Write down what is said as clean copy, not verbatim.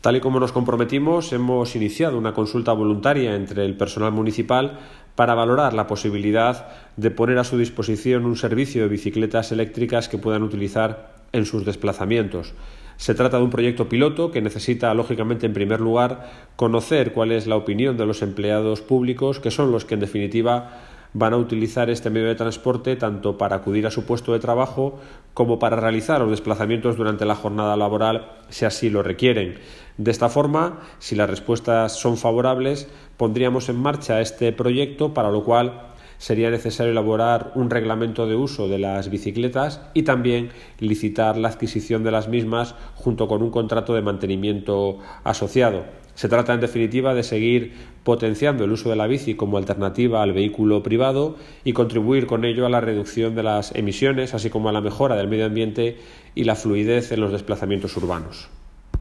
Tal y como nos comprometimos, hemos iniciado una consulta voluntaria entre el personal municipal para valorar la posibilidad de poner a su disposición un servicio de bicicletas eléctricas que puedan utilizar en sus desplazamientos. Se trata de un proyecto piloto que necesita, lógicamente, en primer lugar, conocer cuál es la opinión de los empleados públicos, que son los que, en definitiva, van a utilizar este medio de transporte tanto para acudir a su puesto de trabajo como para realizar los desplazamientos durante la jornada laboral, si así lo requieren. De esta forma, si las respuestas son favorables, pondríamos en marcha este proyecto, para lo cual sería necesario elaborar un reglamento de uso de las bicicletas y también licitar la adquisición de las mismas junto con un contrato de mantenimiento asociado. Se trata, en definitiva, de seguir potenciando el uso de la bici como alternativa al vehículo privado y contribuir con ello a la reducción de las emisiones, así como a la mejora del medio ambiente y la fluidez en los desplazamientos urbanos.